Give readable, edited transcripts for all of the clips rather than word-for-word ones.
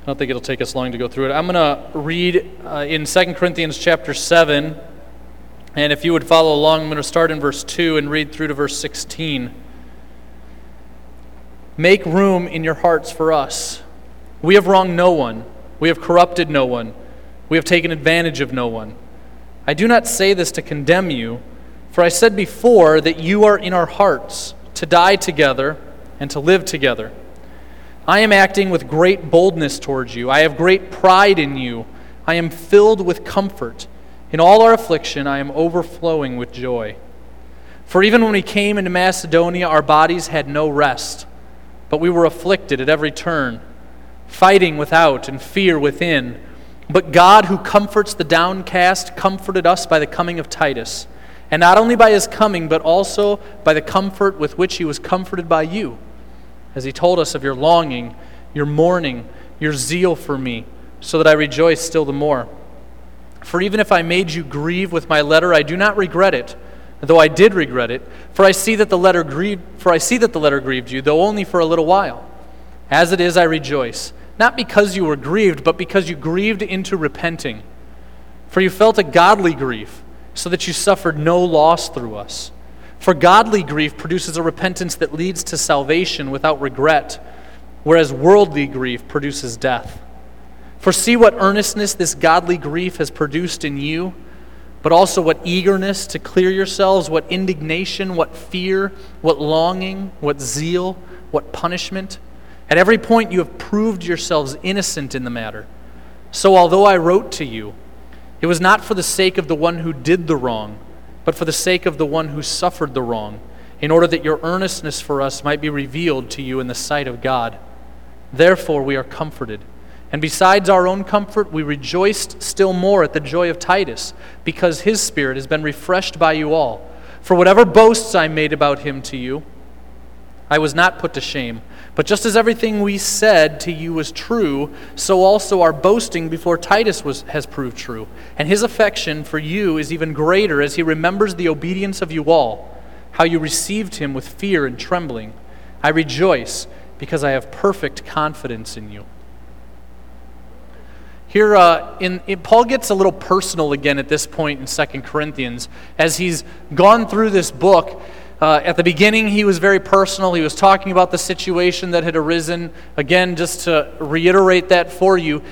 I don't think it'll take us long to go through it. I'm going to read in 2 Corinthians chapter 7, and if you would follow along, I'm going to start in verse 2 and read through to verse 16. Make room in your hearts for us. We have wronged no one. We have corrupted no one. We have taken advantage of no one. I do not say this to condemn you, for I said before that you are in our hearts, to die together and to live together. I am acting with great boldness towards you. I have great pride in you. I am filled with comfort. In all our affliction, I am overflowing with joy. For even when we came into Macedonia, our bodies had no rest, but we were afflicted at every turn, fighting without and fear within. But God, who comforts the downcast, comforted us by the coming of Titus, and not only by his coming, but also by the comfort with which he was comforted by you, as he told us of your longing, your mourning, your zeal for me, so that I rejoice still the more. For even if I made you grieve with my letter, I do not regret it, though I did regret it, for I see that the letter grieved you, though only for a little while. As it is, I rejoice, not because you were grieved, but because you grieved into repenting. For you felt a godly grief, so that you suffered no loss through us. For godly grief produces a repentance that leads to salvation without regret, whereas worldly grief produces death. For see what earnestness this godly grief has produced in you, but also what eagerness to clear yourselves, what indignation, what fear, what longing, what zeal, what punishment. At every point you have proved yourselves innocent in the matter. So although I wrote to you, it was not for the sake of the one who did the wrong, but for the sake of the one who suffered the wrong, in order that your earnestness for us might be revealed to you in the sight of God. Therefore we are comforted. And besides our own comfort, we rejoiced still more at the joy of Titus, because his spirit has been refreshed by you all. For whatever boasts I made about him to you, I was not put to shame. But just as everything we said to you was true, so also our boasting before Titus has proved true. And his affection for you is even greater as he remembers the obedience of you all, how you received him with fear and trembling. I rejoice because I have perfect confidence in you. Here, Paul gets a little personal again at this point in 2 Corinthians. As he's gone through this book, at the beginning he was very personal. He was talking about the situation that had arisen. Again, just to reiterate that for you,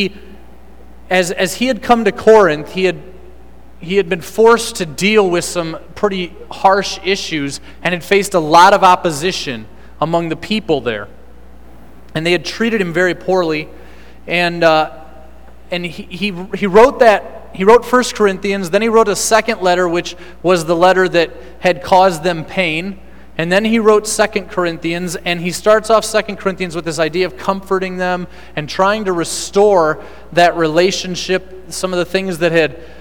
as he had come to Corinth, he had been forced to deal with some pretty harsh issues and had faced a lot of opposition among the people there. And they had treated him very poorly. And he wrote that. He wrote 1 Corinthians, then he wrote a second letter, which was the letter that had caused them pain. And then he wrote 2 Corinthians, and he starts off 2 Corinthians with this idea of comforting them and trying to restore that relationship, some of the things that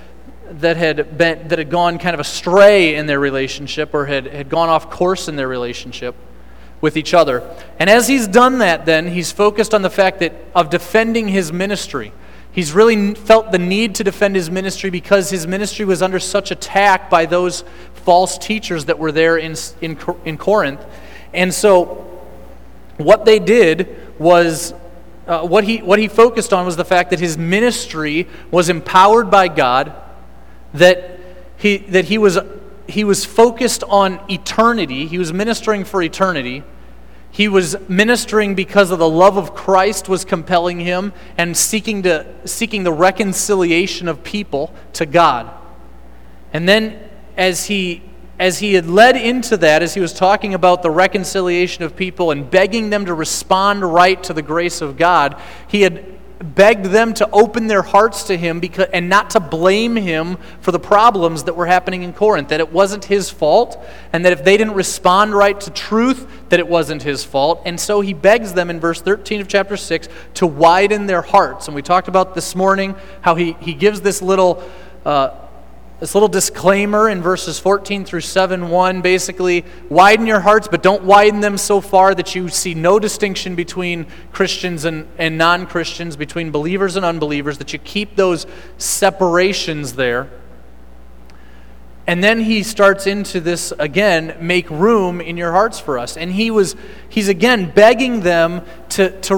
had gone kind of astray in their relationship or had gone off course in their relationship with each other. And as he's done that, then he's focused on the fact of defending his ministry. He's really felt the need to defend his ministry because his ministry was under such attack by those false teachers that were there in Corinth. And so what they did was, what he focused on was the fact that his ministry was empowered by God, that he was focused on eternity. He was ministering for eternity. He was ministering because of the love of Christ was compelling him and seeking the reconciliation of people to God. And then as he had led into that, as he was talking about the reconciliation of people and begging them to respond right to the grace of God, he had begged them to open their hearts to him and not to blame him for the problems that were happening in Corinth, that it wasn't his fault, and that if they didn't respond right to truth, that it wasn't his fault. And so he begs them in verse 13 of chapter 6 to widen their hearts. And we talked about this morning how he gives this little disclaimer in verses 14 through 7:1, basically, widen your hearts, but don't widen them so far that you see no distinction between Christians and non-Christians, between believers and unbelievers, that you keep those separations there. And then he starts into this again, make room in your hearts for us. And he's again begging them to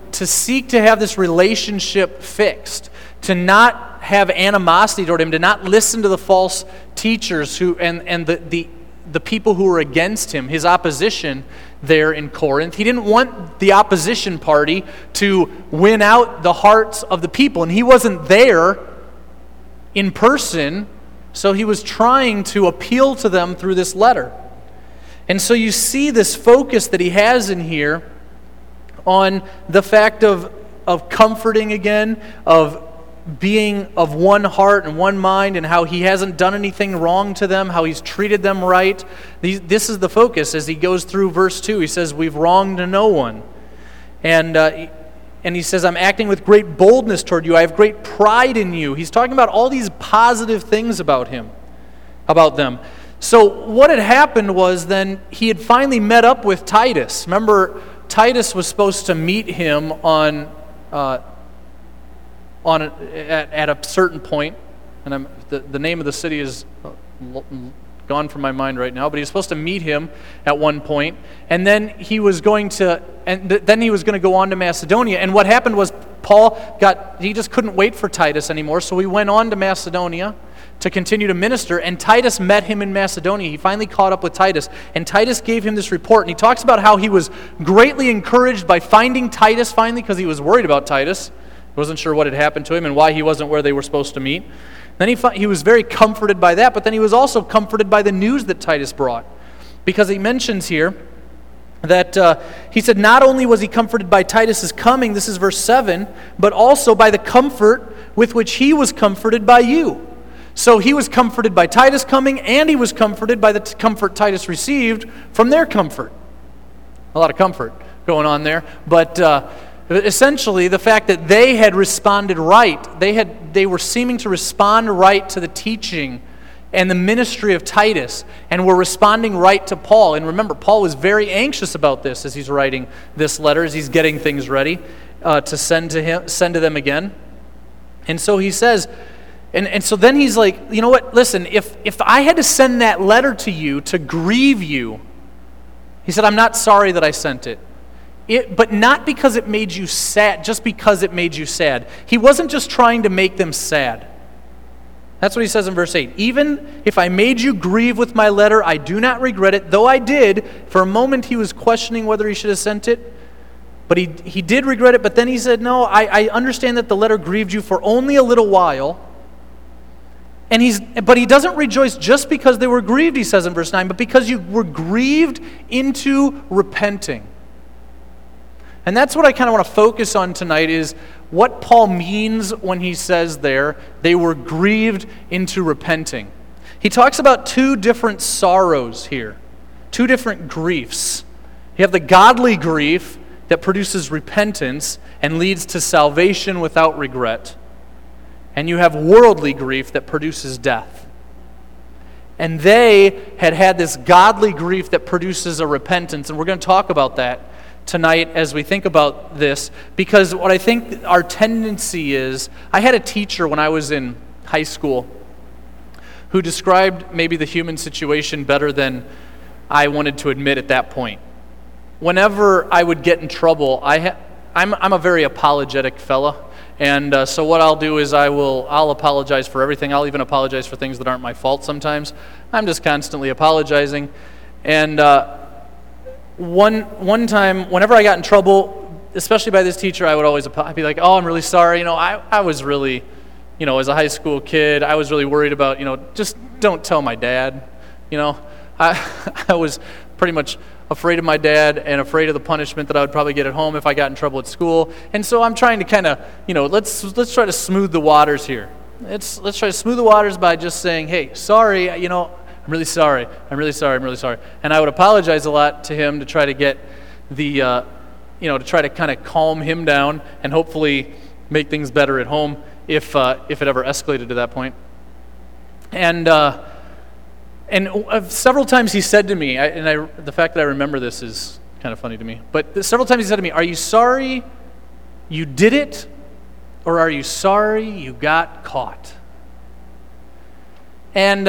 to seek to have this relationship fixed, to not have animosity toward him, to not listen to the false teachers who and the people who were against him, his opposition there in Corinth. He didn't want the opposition party to win out the hearts of the people, and he wasn't there in person, so he was trying to appeal to them through this letter. And so you see this focus that he has in here on the fact of comforting again, of being of one heart and one mind, and how he hasn't done anything wrong to them, how he's treated them right. This is the focus as he goes through verse 2. He says, we've wronged no one. And he says, I'm acting with great boldness toward you. I have great pride in you. He's talking about all these positive things about them. So what had happened was then he had finally met up with Titus. Remember, Titus was supposed to meet him at a certain point, and the name of the city is gone from my mind right now, but he was supposed to meet him at one point, and then he was going to go on to Macedonia. And what happened was he just couldn't wait for Titus anymore, so he went on to Macedonia to continue to minister, and Titus met him in Macedonia. He finally caught up with Titus, and Titus gave him this report, and he talks about how he was greatly encouraged by finding Titus finally, because he was worried about Titus. He wasn't sure what had happened to him and why he wasn't where they were supposed to meet. Then he was very comforted by that, but then he was also comforted by the news that Titus brought, because he mentions here that he said not only was he comforted by Titus's coming, this is verse 7, but also by the comfort with which he was comforted by you. So he was comforted by Titus coming, and he was comforted by the comfort Titus received from their comfort. A lot of comfort going on there, but essentially the fact that they had responded right, they were seeming to respond right to the teaching and the ministry of Titus, and were responding right to Paul. And remember, Paul was very anxious about this as he's writing this letter, as he's getting things ready to send to them again. And so he says, and so then he's like, you know what, listen, if I had to send that letter to you to grieve you, he said, I'm not sorry that I sent it. But not because it made you sad, just because it made you sad. He wasn't just trying to make them sad. That's what he says in verse 8. Even if I made you grieve with my letter, I do not regret it, though I did. For a moment he was questioning whether he should have sent it. But he did regret it, but then he said, no, I understand that the letter grieved you for only a little while. But he doesn't rejoice just because they were grieved, he says in verse 9, but because you were grieved into repenting. And that's what I kind of want to focus on tonight, is what Paul means when he says there, they were grieved into repenting. He talks about two different sorrows here, two different griefs. You have the godly grief that produces repentance and leads to salvation without regret. And you have worldly grief that produces death. And they had this godly grief that produces a repentance, and we're going to talk about that tonight as we think about this, because what I think our tendency is, I had a teacher when I was in high school who described maybe the human situation better than I wanted to admit at that point. Whenever I would get in trouble, I'm a very apologetic fella, and so what I'll do is I'll apologize for everything. I'll even apologize for things that aren't my fault sometimes. I'm just constantly apologizing, and One time, whenever I got in trouble, especially by this teacher, I'd be like, oh, I'm really sorry. I was really, as a high school kid, I was really worried about, just don't tell my dad. I was pretty much afraid of my dad and afraid of the punishment that I would probably get at home if I got in trouble at school. And so I'm trying to kind of, let's try to smooth the waters here. Let's try to smooth the waters by just saying, hey, sorry, I'm really sorry. And I would apologize a lot to him to try to get to try to kind of calm him down and hopefully make things better at home if it ever escalated to that point. And several times he said to me, the fact that I remember this is kind of funny to me, but several times he said to me, are you sorry you did it, or are you sorry you got caught? And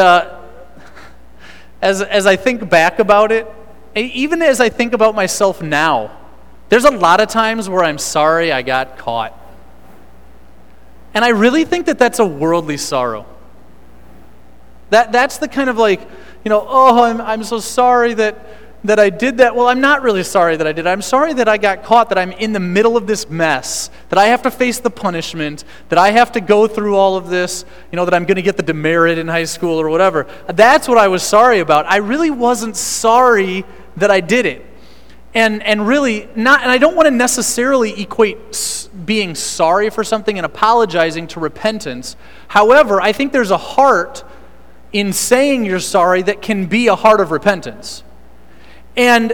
as I think back about it, even as I think about myself now, There's a lot of times where I'm sorry I got caught. And I really think that that's a worldly sorrow. That's the kind of like, oh, I'm so sorry that I did that. Well, I'm not really sorry that I did. I'm sorry that I got caught, that I'm in the middle of this mess, that I have to face the punishment, that I have to go through all of this, that I'm going to get the demerit in high school or whatever. That's what I was sorry about. I really wasn't sorry that I did it. And really not, and I don't want to necessarily equate being sorry for something and apologizing to repentance. However, I think there's a heart in saying you're sorry that can be a heart of repentance. And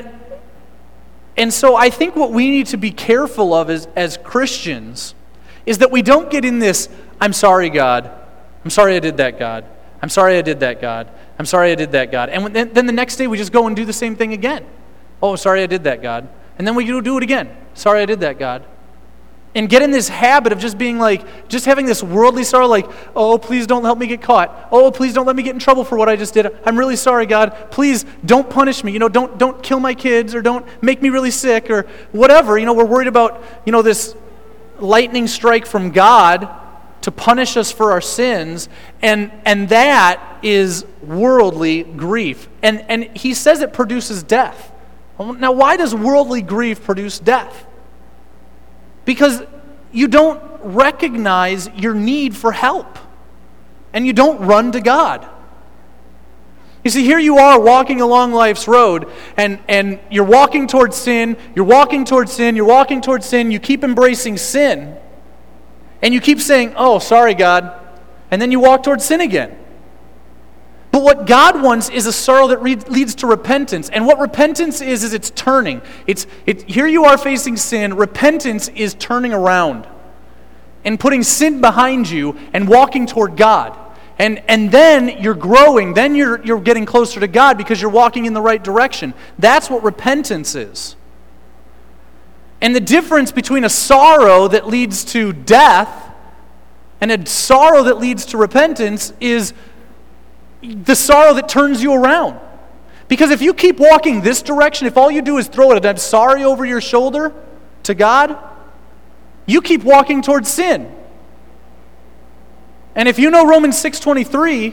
so I think what we need to be careful of as Christians is that we don't get in this, I'm sorry, God. I'm sorry I did that, God. I'm sorry I did that, God. I'm sorry I did that, God. And then the next day we just go and do the same thing again. Oh, sorry I did that, God. And then we do it again. Sorry I did that, God. And get in this habit of just being like, just having this worldly sorrow, like, oh, please don't help me get caught. Oh, please don't let me get in trouble for what I just did. I'm really sorry, God. Please don't punish me. Don't kill my kids, or don't make me really sick, or whatever. We're worried about, this lightning strike from God to punish us for our sins, and that is worldly grief. And he says it produces death. Now, why does worldly grief produce death? Because you don't recognize your need for help, and you don't run to God. You see, here you are walking along life's road, and you're walking towards sin, you're walking towards sin, you're walking towards sin, you keep embracing sin, and you keep saying, oh, sorry, God, and then you walk towards sin again. But what God wants is a sorrow that leads to repentance. And what repentance is it's turning. Here you are facing sin. Repentance is turning around and putting sin behind you and walking toward God. And then you're growing. Then you're getting closer to God because you're walking in the right direction. That's what repentance is. And the difference between a sorrow that leads to death and a sorrow that leads to repentance is the sorrow that turns you around. Because if you keep walking this direction, if all you do is throw it, I'm sorry over your shoulder to God, you keep walking towards sin. And if you know Romans 6:23,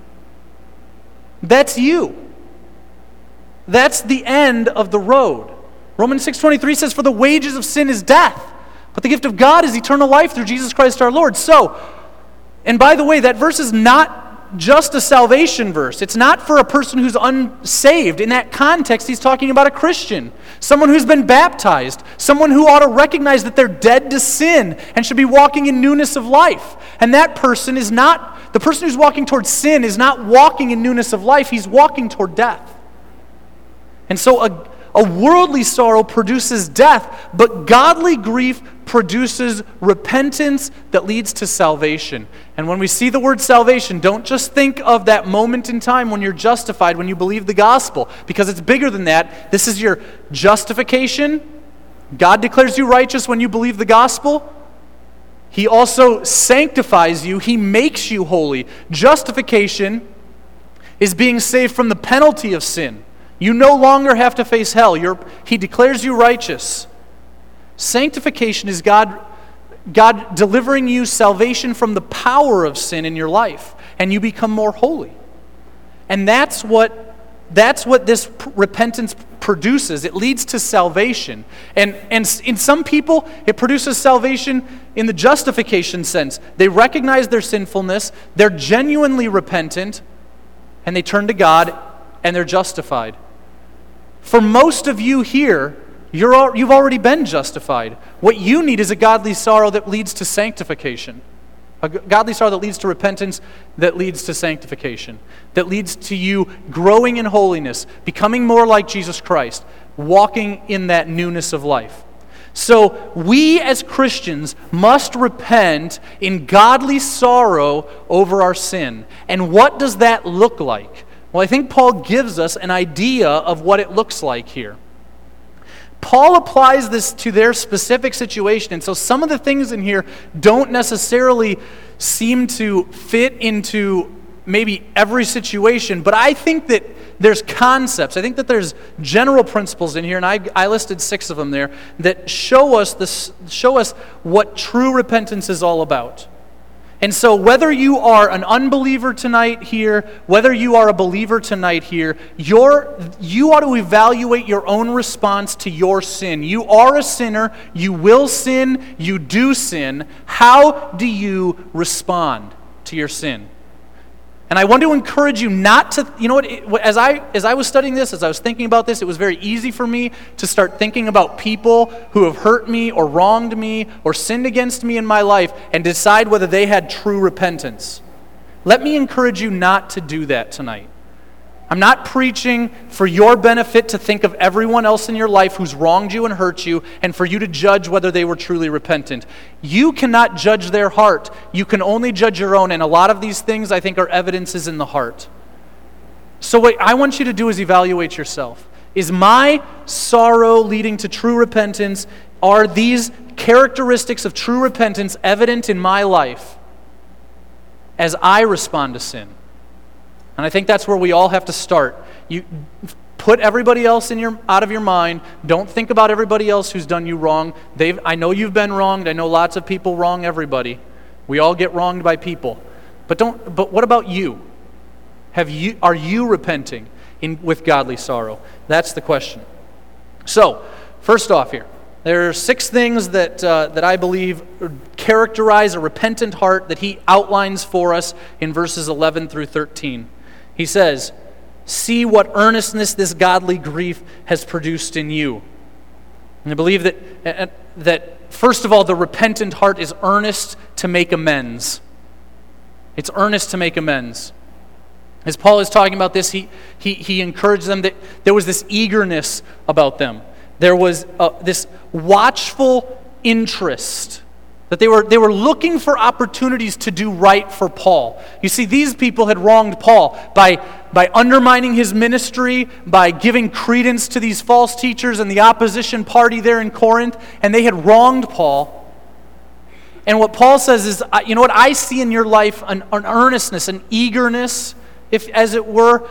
that's you. That's the end of the road. Romans 6:23 says, for the wages of sin is death, but the gift of God is eternal life through Jesus Christ our Lord. So, and by the way, that verse is not just a salvation verse. It's not for a person who's unsaved. In that context, he's talking about a Christian, someone who's been baptized, someone who ought to recognize that they're dead to sin and should be walking in newness of life. And that person is not, the person who's walking towards sin is not walking in newness of life, he's walking toward death. And so a worldly sorrow produces death, but godly grief produces repentance that leads to salvation. And when we see the word salvation, don't just think of that moment in time when you're justified, when you believe the gospel, because it's bigger than that. This is your justification. God declares you righteous when you believe the gospel. He also sanctifies you. He makes you holy. Justification is being saved from the penalty of sin. You no longer have to face hell. He declares you righteous. Sanctification is God delivering you salvation from the power of sin in your life, and you become more holy. And that's what this repentance produces. It leads to salvation. And in some people, it produces salvation in the justification sense. They recognize their sinfulness, they're genuinely repentant, and they turn to God, and they're justified. For most of you here, you've already been justified. What you need is a godly sorrow that leads to sanctification. A godly sorrow that leads to repentance, that leads to sanctification, that leads to you growing in holiness, becoming more like Jesus Christ, walking in that newness of life. So we as Christians must repent in godly sorrow over our sin. And what does that look like? Well, I think Paul gives us an idea of what it looks like here. Paul applies this to their specific situation, and so some of the things in here don't necessarily seem to fit into maybe every situation, but I think that there's concepts. I think that there's general principles in here, and I listed 6 of them there, that show us what true repentance is all about. And so whether you are an unbeliever tonight here, whether you are a believer tonight here, you ought to evaluate your own response to your sin. You are a sinner. You will sin. You do sin. How do you respond to your sin? And I want to encourage you not to, as I was studying this, as I was thinking about this, it was very easy for me to start thinking about people who have hurt me or wronged me or sinned against me in my life and decide whether they had true repentance. Let me encourage you not to do that tonight. I'm not preaching for your benefit to think of everyone else in your life who's wronged you and hurt you and for you to judge whether they were truly repentant. You cannot judge their heart. You can only judge your own, and a lot of these things I think are evidences in the heart. So what I want you to do is evaluate yourself. Is my sorrow leading to true repentance? Are these characteristics of true repentance evident in my life as I respond to sin? And I think that's where we all have to start. You put everybody else out of your mind. Don't think about everybody else who's done you wrong. I know you've been wronged. I know lots of people wrong everybody. We all get wronged by people. But what about you? Are you repenting with godly sorrow? That's the question. So, first off here, there are 6 things that I believe characterize a repentant heart that he outlines for us in verses 11 through 13. He says, "See what earnestness this godly grief has produced in you." And I believe that first of all, the repentant heart is earnest to make amends. It's earnest to make amends. As Paul is talking about this, he encouraged them that there was this eagerness about them. There was this watchful interest. That they were looking for opportunities to do right for Paul. You see, these people had wronged Paul by undermining his ministry, by giving credence to these false teachers and the opposition party there in Corinth, and they had wronged Paul. And what Paul says is, what I see in your life, an earnestness, an eagerness, if as it were,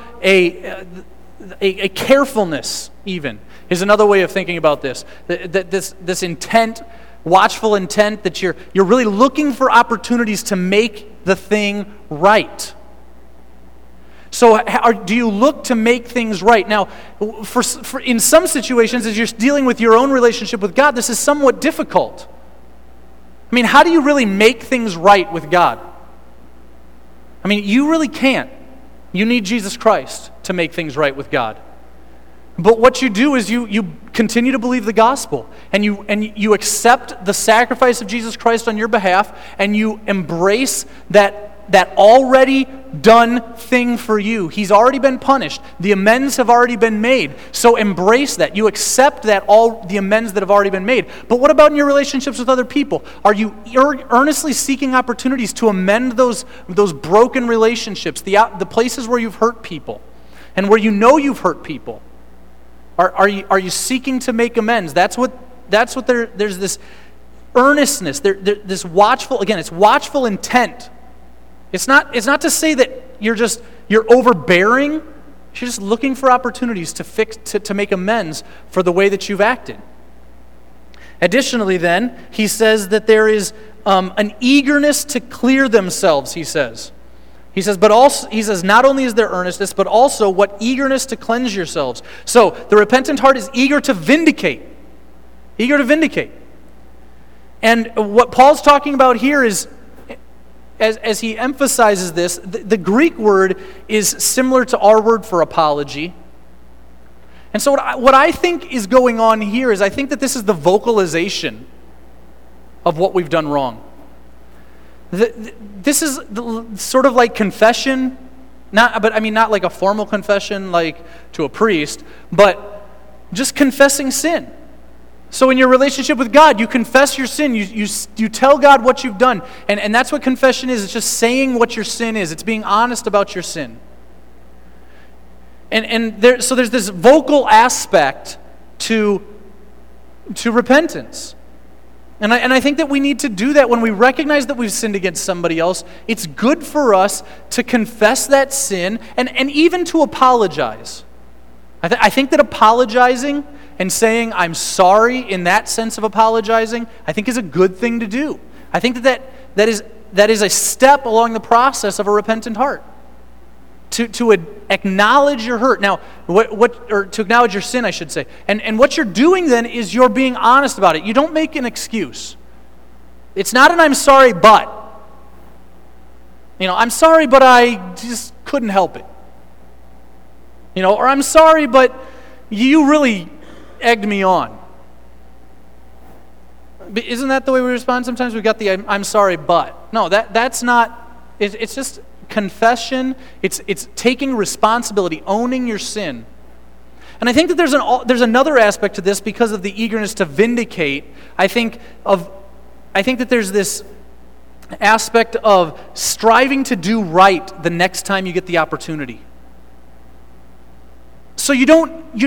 a carefulness even, is another way of thinking about this. This intent, watchful intent, that you're really looking for opportunities to make the thing right. So do you look to make things right? Now, for in some situations, as you're dealing with your own relationship with God, this is somewhat difficult. I mean, how do you really make things right with God? I mean, you really can't. You need Jesus Christ to make things right with God. But what you do is you continue to believe the gospel, and you accept the sacrifice of Jesus Christ on your behalf, and you embrace that already done thing for you. He's already been punished. The amends have already been made. So embrace that. You accept that all the amends that have already been made. But what about in your relationships with other people? Are you earnestly seeking opportunities to amend those broken relationships, the places where you've hurt people, and where you know you've hurt people? Are you seeking to make amends? That's what there's this earnestness, this watchful, again, it's watchful intent. It's not to say that you're overbearing. You're just looking for opportunities to make amends for the way that you've acted. Additionally, then, he says that there is an eagerness to clear themselves, he says. He says, not only is there earnestness, but also what eagerness to cleanse yourselves. So the repentant heart is eager to vindicate. Eager to vindicate. And what Paul's talking about here is, as he emphasizes this, the Greek word is similar to our word for apology. And so what I think is going on here is I think that this is the vocalization of what we've done wrong. This is sort of like confession, not like a formal confession like to a priest, but just confessing sin. So in your relationship with God, you confess your sin. You tell God what you've done. And that's what confession is. It's just saying what your sin is. It's being honest about your sin. So there's this vocal aspect to repentance. And I think that we need to do that when we recognize that we've sinned against somebody else. It's good for us to confess that sin and even to apologize. I think that apologizing and saying I'm sorry in that sense of apologizing, I think is a good thing to do. I think that is a step along the process of a repentant heart. To acknowledge your hurt. Now, or to acknowledge your sin, I should say. And what you're doing then is you're being honest about it. You don't make an excuse. It's not an I'm sorry, but. I'm sorry, but I just couldn't help it. Or I'm sorry, but you really egged me on. Isn't that the way we respond sometimes? We've got the I'm sorry, but. No, that's not, it's just confession. It's taking responsibility, owning your sin. And I think that there's another aspect to this because of the eagerness to vindicate. I think that there's this aspect of striving to do right the next time you get the opportunity. So you want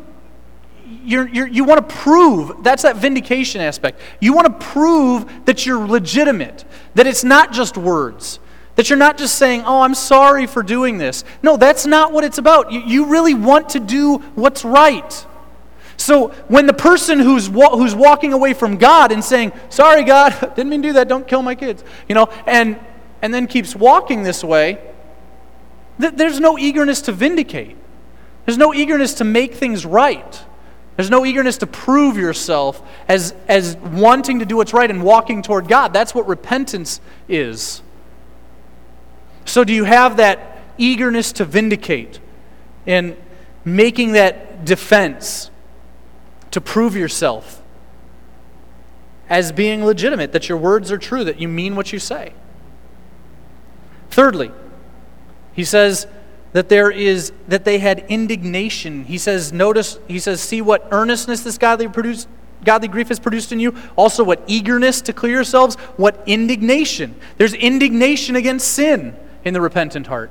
to prove, that's that vindication aspect. You want to prove that you're legitimate, that it's not just words, that you're not just saying, oh, I'm sorry for doing this. No, that's not what it's about. You really want to do what's right. So when the person who's walking away from God and saying, sorry, God, didn't mean to do that, don't kill my kids, and then keeps walking this way, there's no eagerness to vindicate. There's no eagerness to make things right. There's no eagerness to prove yourself as wanting to do what's right and walking toward God. That's what repentance is. So do you have that eagerness to vindicate and making that defense to prove yourself as being legitimate, that your words are true, that you mean what you say? Thirdly, he says that they had indignation. He says, see what earnestness this godly grief has produced in you. Also what eagerness to clear yourselves. What indignation. There's indignation against sin in the repentant heart.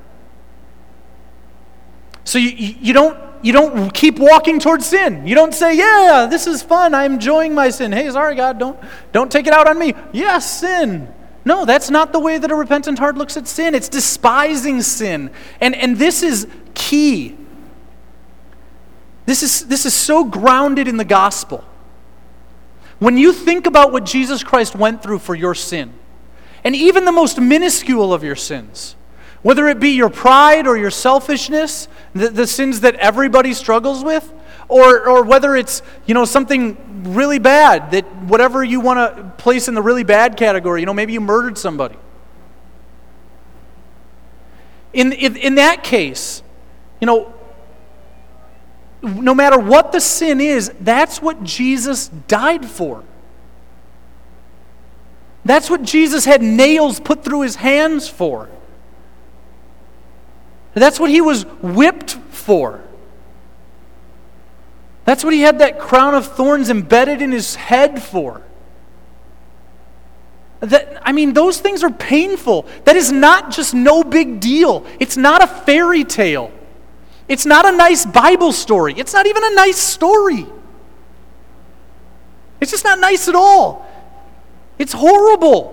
So you don't keep walking towards sin. You don't say, yeah, this is fun. I'm enjoying my sin. Hey, sorry, God, don't take it out on me. Yes, sin. No, that's not the way that a repentant heart looks at sin. It's despising sin. And this is key. This is so grounded in the gospel. When you think about what Jesus Christ went through for your sin, and even the most minuscule of your sins, whether it be your pride or your selfishness, the sins that everybody struggles with, or whether it's something really bad, that whatever you want to place in the really bad category, maybe you murdered somebody. In that case, no matter what the sin is, that's what Jesus died for. That's what Jesus had nails put through his hands for. That's what he was whipped for. That's what he had that crown of thorns embedded in his head for. Those things are painful. That is not just no big deal. It's not a fairy tale. It's not a nice Bible story. It's not even a nice story. It's just not nice at all. It's horrible.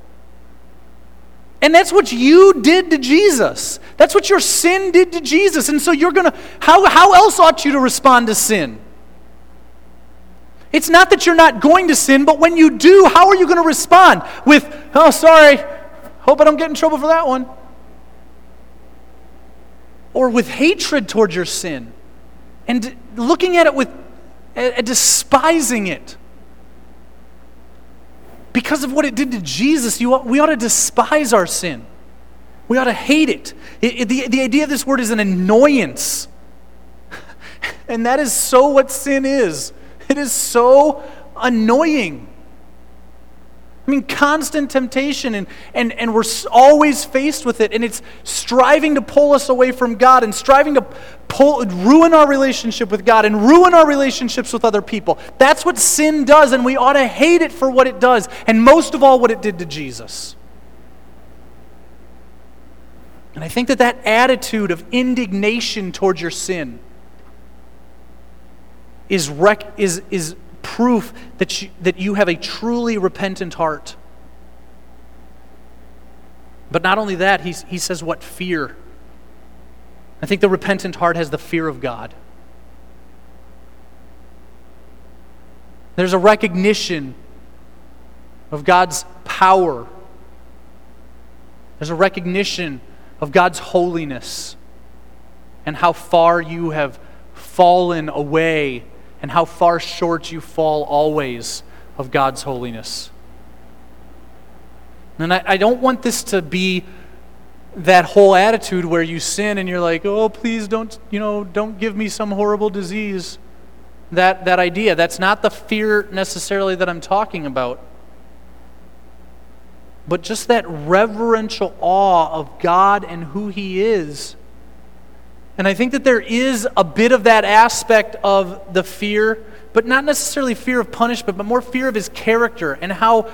And that's what you did to Jesus. That's what your sin did to Jesus. And so how else ought you to respond to sin? It's not that you're not going to sin, but when you do, how are you going to respond? With, oh, sorry, hope I don't get in trouble for that one. Or with hatred towards your sin. And looking at it with, despising it. Because of what it did to Jesus, we ought to despise our sin. We ought to hate it. The idea of this word is an annoyance. And that is so what sin is. It is so annoying. Constant temptation, and we're always faced with it, and it's striving to pull us away from God and striving to ruin our relationship with God and ruin our relationships with other people. That's what sin does, and we ought to hate it for what it does, and most of all, what it did to Jesus. And I think that attitude of indignation towards your sin is proof that you have a truly repentant heart. But not only that, he says what? Fear. I think the repentant heart has the fear of God. There's a recognition of God's power. There's a recognition of God's holiness and how far you have fallen away and how far short you fall always of God's holiness. And I don't want this to be that whole attitude where you sin and you're like, oh, please don't give me some horrible disease. That idea, that's not the fear necessarily that I'm talking about. But just that reverential awe of God and who He is. And I think that there is a bit of that aspect of the fear, but not necessarily fear of punishment, but more fear of His character and how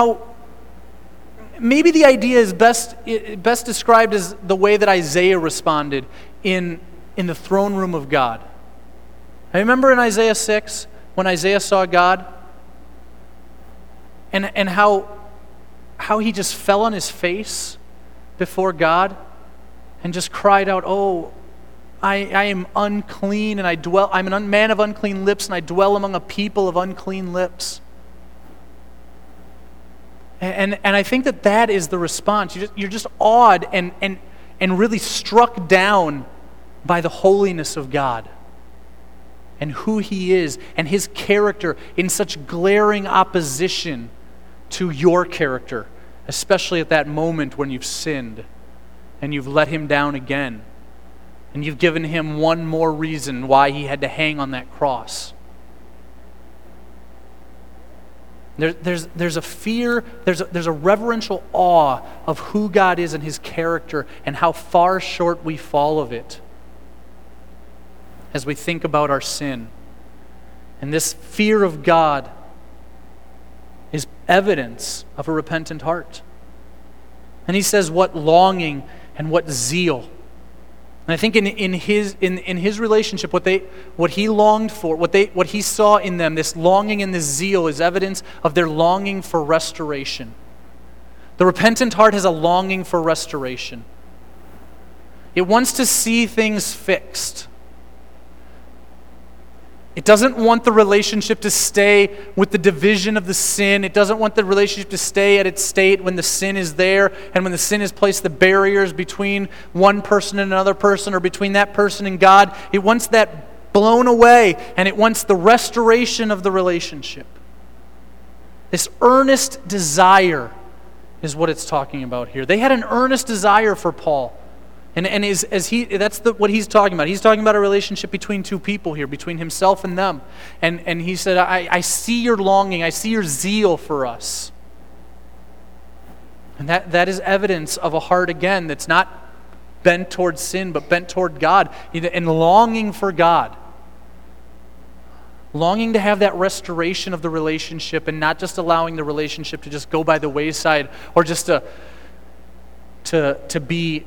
maybe the idea is best described as the way that Isaiah responded in the throne room of God. I remember in Isaiah 6 when Isaiah saw God and how he just fell on his face before God and just cried out, oh, I am unclean and I'm a man of unclean lips and I dwell among a people of unclean lips. And I think that is the response. You're just awed and really struck down by the holiness of God and who He is and His character in such glaring opposition to your character, especially at that moment when you've sinned and you've let Him down again and you've given Him one more reason why He had to hang on that cross. There's a fear, there's a reverential awe of who God is and His character and how far short we fall of it as we think about our sin. And this fear of God is evidence of a repentant heart. And he says what longing and what zeal. And I think in his relationship, what he longed for, what he saw in them, this longing and this zeal is evidence of their longing for restoration. The repentant heart has a longing for restoration. It wants to see things fixed. It doesn't want the relationship to stay with the division of the sin. It doesn't want the relationship to stay at its state when the sin is there and when the sin has placed the barriers between one person and another person or between that person and God. It wants that blown away and it wants the restoration of the relationship. This earnest desire is what it's talking about here. They had an earnest desire for Paul. And what he's talking about. He's talking about a relationship between two people here, between himself and them. And he said, I see your longing, I see your zeal for us. And that is evidence of a heart, again, that's not bent toward sin, but bent toward God, and longing for God. Longing to have that restoration of the relationship and not just allowing the relationship to just go by the wayside or just to be...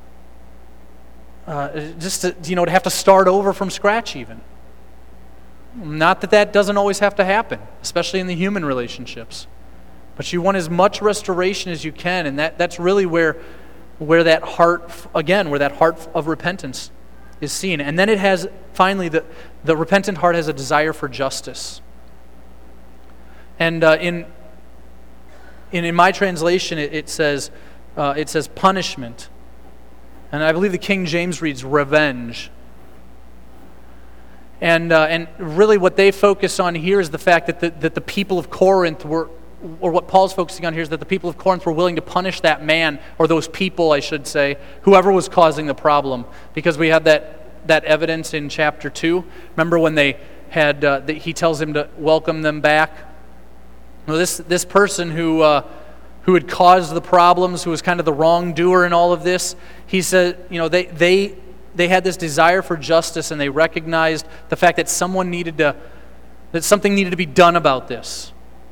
to have to start over from scratch even. Not that doesn't always have to happen, especially in the human relationships. But you want as much restoration as you can, and that's really where that heart, again, where that heart of repentance is seen. And then it has, finally, the repentant heart has a desire for justice. And in my translation, it says punishment. And I believe the King James reads revenge. And really what they focus on here is the fact that the people of Corinth were, or what Paul's focusing on here is that the people of Corinth were willing to punish that man, or those people, I should say, whoever was causing the problem. Because we had that evidence in chapter 2. Remember when they had, he tells him to welcome them back? Well, this person who had caused the problems, who was kind of the wrongdoer in all of this, he said, they had this desire for justice, and they recognized the fact that something needed to be done about this.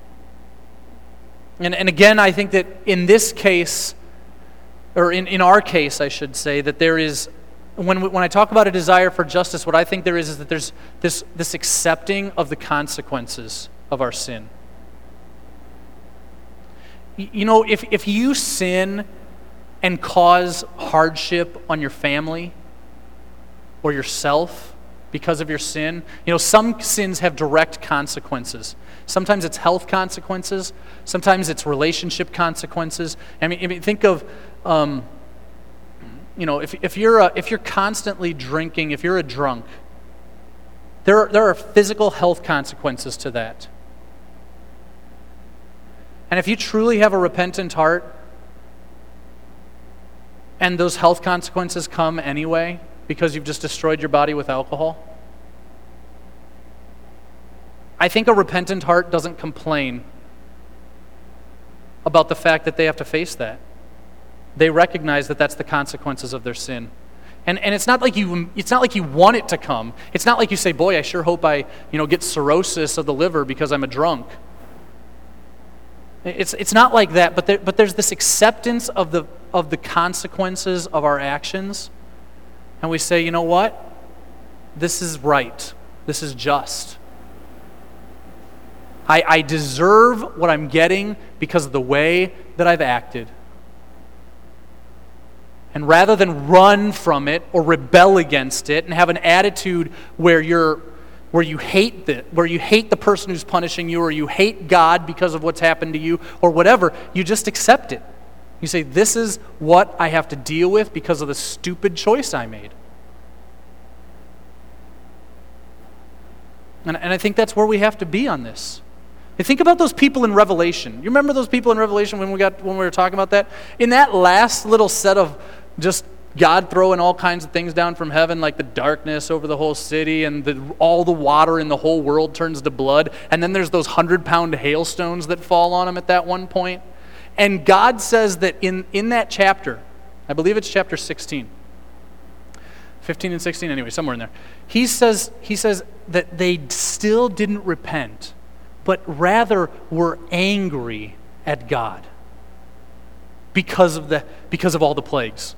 And again, I think that in this case, or in our case, I should say, that there is when I talk about a desire for justice, what I think there is that there's this accepting of the consequences of our sin. You know, if you sin and cause hardship on your family or yourself because of your sin, you know, some sins have direct consequences. Sometimes it's health consequences. Sometimes it's relationship consequences. I mean think of, you know, if you're constantly drinking, if you're a drunk, there are physical health consequences to that. And if you truly have a repentant heart, and those health consequences come anyway because you've just destroyed your body with alcohol, I think a repentant heart doesn't complain about the fact that they have to face that. They recognize that that's the consequences of their sin. And it's not like you want it to come. It's not like you say, boy, I sure hope I, get cirrhosis of the liver because I'm a drunk. It's not like that, but there's this acceptance of the consequences of our actions. And we say, you know what? This is right. This is just. I deserve what I'm getting because of the way that I've acted. And rather than run from it or rebel against it and have an attitude where you hate the person who's punishing you, or you hate God because of what's happened to you, or whatever, you just accept it. You say, this is what I have to deal with because of the stupid choice I made. And I think that's where we have to be on this. And think about those people in Revelation. You remember those people in Revelation when we were talking about that? In that last little set of just God throwing all kinds of things down from heaven, like the darkness over the whole city, and all the water in the whole world turns to blood, and then there's those 100-pound hailstones that fall on them at that one point. And God says that in that chapter, I believe it's chapter 16, 15 and 16, anyway, somewhere in there, he says that they still didn't repent, but rather were angry at God because of all the plagues.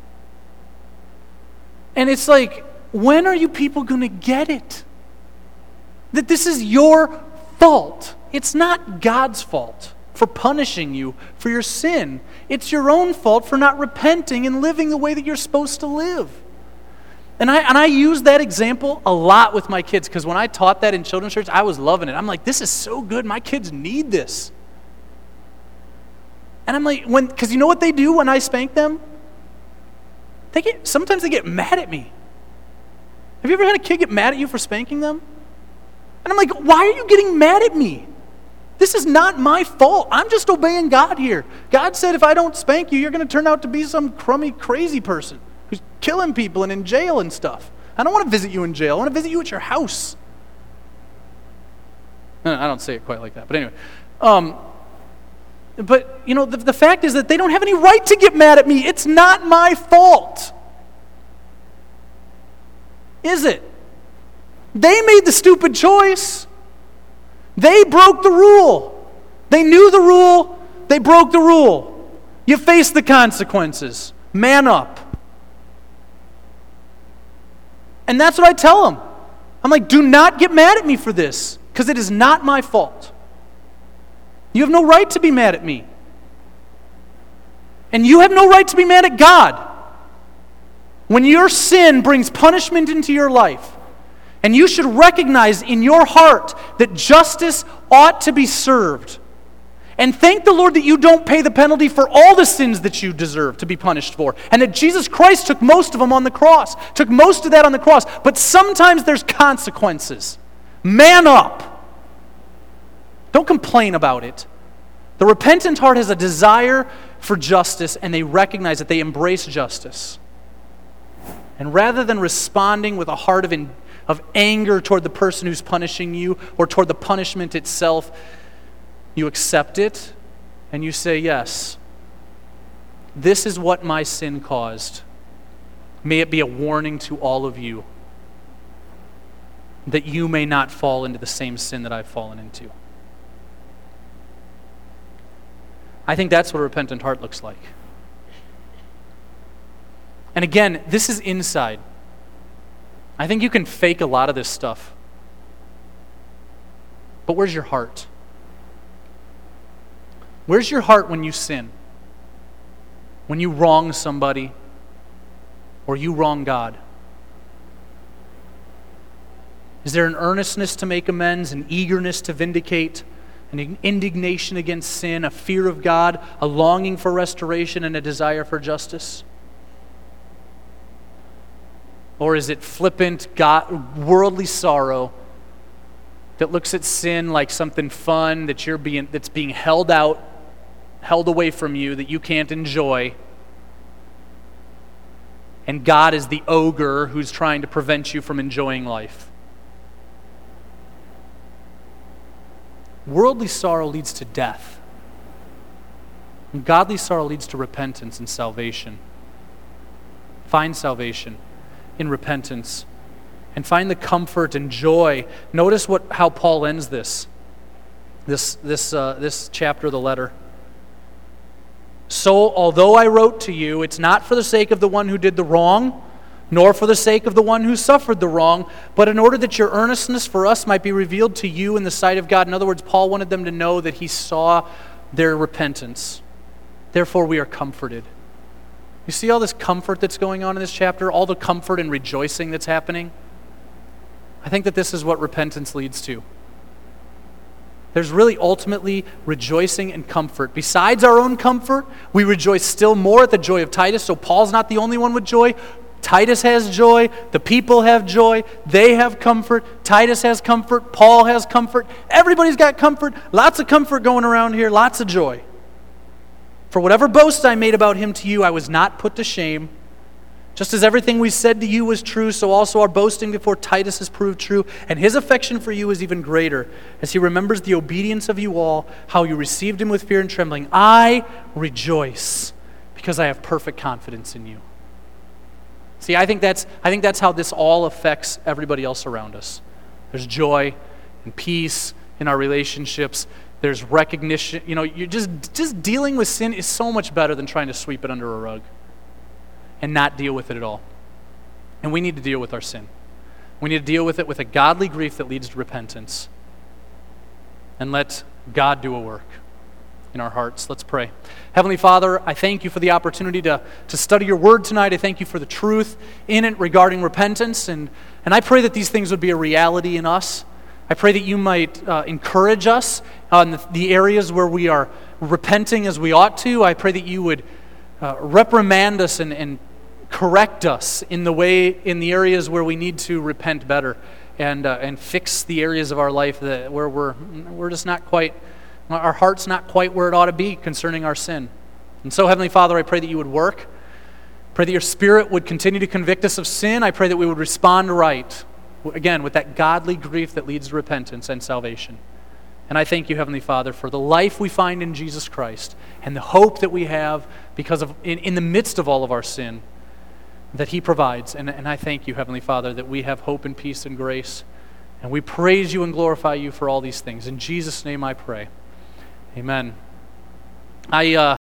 And it's like, when are you people going to get it? That this is your fault. It's not God's fault for punishing you for your sin. It's your own fault for not repenting and living the way that you're supposed to live. And I use that example a lot with my kids, because when I taught that in children's church, I was loving it. I'm like, this is so good. My kids need this. And I'm like, because you know what they do when I spank them? Sometimes they get mad at me. Have you ever had a kid get mad at you for spanking them? And I'm like, why are you getting mad at me? This is not my fault. I'm just obeying God here. God said if I don't spank you, you're going to turn out to be some crummy, crazy person who's killing people and in jail and stuff. I don't want to visit you in jail. I want to visit you at your house. No, I don't say it quite like that. But anyway. But, the fact is that they don't have any right to get mad at me. It's not my fault. Is it? They made the stupid choice. They broke the rule. They knew the rule. They broke the rule. You face the consequences. Man up. And that's what I tell them. I'm like, do not get mad at me for this, because it is not my fault. You have no right to be mad at me. And you have no right to be mad at God. When your sin brings punishment into your life, and you should recognize in your heart that justice ought to be served, and thank the Lord that you don't pay the penalty for all the sins that you deserve to be punished for, and that Jesus Christ took most of them on the cross, took most of that on the cross. But sometimes there's consequences. Man up. Don't complain about it. The repentant heart has a desire for justice, and they recognize that they embrace justice. And rather than responding with a heart of anger toward the person who's punishing you or toward the punishment itself, you accept it and you say, yes, this is what my sin caused. May it be a warning to all of you that you may not fall into the same sin that I've fallen into. I think that's what a repentant heart looks like. And again, this is inside. I think you can fake a lot of this stuff. But where's your heart? Where's your heart when you sin? When you wrong somebody or you wrong God? Is there an earnestness to make amends, an eagerness to vindicate, an indignation against sin, a fear of God, a longing for restoration, and a desire for justice? Or is it flippant, worldly sorrow that looks at sin like something fun that's being held away from you, that you can't enjoy, and God is the ogre who's trying to prevent you from enjoying life? Worldly sorrow leads to death. And godly sorrow leads to repentance and salvation. Find salvation in repentance. And find the comfort and joy. Notice how Paul ends this chapter of the letter. So, although I wrote to you, it's not for the sake of the one who did the wrong, nor for the sake of the one who suffered the wrong, but in order that your earnestness for us might be revealed to you in the sight of God. In other words, Paul wanted them to know that he saw their repentance. Therefore, we are comforted. You see all this comfort that's going on in this chapter? All the comfort and rejoicing that's happening? I think that this is what repentance leads to. There's really ultimately rejoicing and comfort. Besides our own comfort, we rejoice still more at the joy of Titus. So Paul's not the only one with joy. Titus has joy. The people have joy. They have comfort. Titus has comfort. Paul has comfort. Everybody's got comfort. Lots of comfort going around here. Lots of joy. For whatever boast I made about him to you, I was not put to shame. Just as everything we said to you was true, so also our boasting before Titus has proved true, and his affection for you is even greater, as he remembers the obedience of you all, how you received him with fear and trembling. I rejoice because I have perfect confidence in you. See, I think that's how this all affects everybody else around us. There's joy and peace in our relationships. There's recognition. You're just dealing with sin is so much better than trying to sweep it under a rug and not deal with it at all. And we need to deal with our sin. We need to deal with it with a godly grief that leads to repentance. And let God do a work in our hearts. Let's pray. Heavenly Father, I thank you for the opportunity to study your word tonight. I thank you for the truth in it regarding repentance. And I pray that these things would be a reality in us. I pray that you might encourage us on the areas where we are repenting as we ought to. I pray that you would reprimand us and correct us in the areas where we need to repent better, and fix the areas of our life where we're just not quite, our heart's not quite where it ought to be concerning our sin. And so, Heavenly Father, I pray that you would work. Pray that your Spirit would continue to convict us of sin. I pray that we would respond right, again, with that godly grief that leads to repentance and salvation. And I thank you, Heavenly Father, for the life we find in Jesus Christ and the hope that we have because of in the midst of all of our sin that he provides. And I thank you, Heavenly Father, that we have hope and peace and grace. And we praise you and glorify you for all these things. In Jesus' name I pray. Amen.